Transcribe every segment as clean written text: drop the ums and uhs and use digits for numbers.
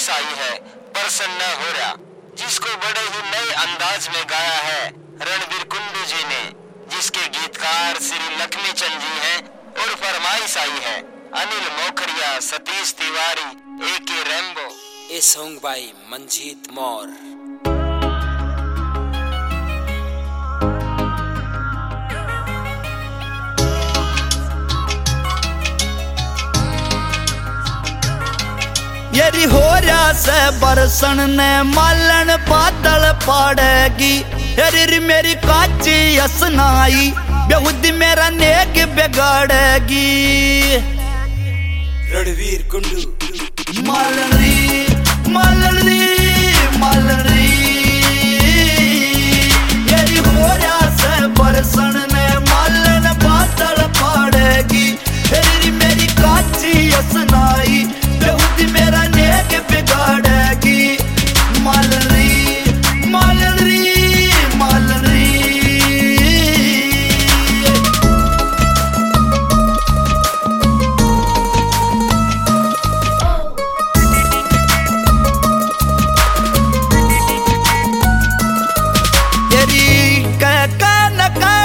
फरमाइश आई है परसन न हो रहा, जिसको बड़े ही नए अंदाज में गाया है रणबीर कुंडू जी ने, जिसके गीतकार श्री लक्ष्मी चंद जी हैं। और फरमाइश आई है Anil Mokhariya, Satish Tiwari, AK Rambo. A song by Manjeet Maur. यदि हो रहा से बरसन ने मालन बादल पाड़ेगी, यदि मेरी काची असनाई बेहुदी मेरा नेक बिगाड़ेगी। रणबीर कुंडू मालनी मालनी मालनी, यदि हो रहा से बरसन ने मालन बादल पाड़ेगी, यदि मेरी काची असनाई बेहुदी मेरा नेक बिगाड़ेगी। मालनी मालनी मालनी, तेरी कहन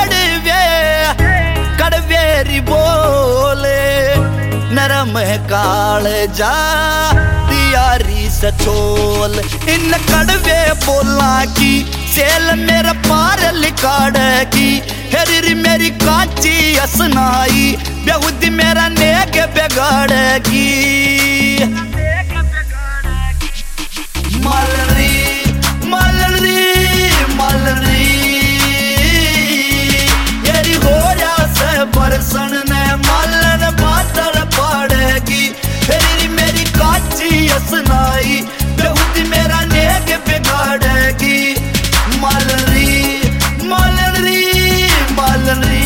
कड़वेरी बोले नरम काल जा दियारी से छोल, इन कड़वे बोला की सेल मेरा पार लिकाड़ेगी। हेरी मेरी कांची असनाई बेहुदी मेरा नेक बिगाड़ेगी। मालनी मालनी मालनी, यदि हो रहा से बरसन ने मालन बादल पाड़ेगी, यदि मेरी काची असनाई बेहुदी मेरा नेक बिगाड़ेगी। मालनी मालनी मालनी,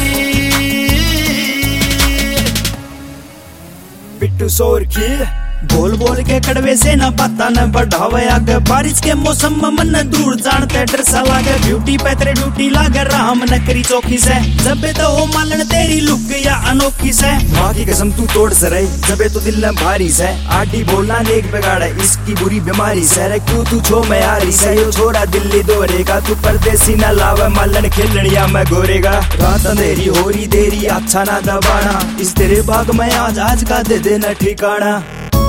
बिट्टू शोर की बोल बोल के कड़वे से न पता न बढ़ावे आगे, बारिश के मौसम में मन दूर जानते डर सा लागे, ब्यूटी पे तेरे ड्यूटी लागे राम न करी चौकी से, जबे तो हो मालन तेरी लुक या अनोखी से, माँ की कसम तू तोड़ सरे जबे तो दिल न भारी से, आटी बोलना नेक बिगाड़े इसकी बुरी बीमारी से, रे क्यों तू छो मैं यारी से, यो छोरा दिल्ली दोरेगा तू परदेसी न लावे मालन खिलनिया में गोरेगा, रात अंधेरी हो रही देरी अच्छा ना दबाना, इस तेरे बाग में आज का दे देना ठिकाना।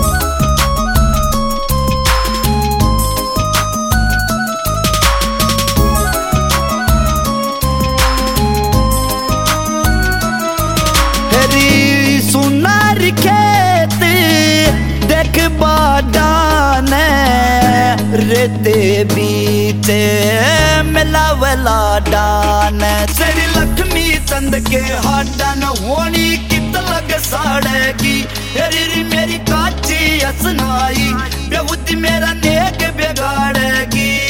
सुनार खेत देख बाडाने रेते बीच मिलावला डान, श्री लक्ष्मी चंद के हाडन होनी कित लग साड़ेगी, हेरी मेरी काची असनाई बेहुदी मेरा नेक बिगाड़ेगी।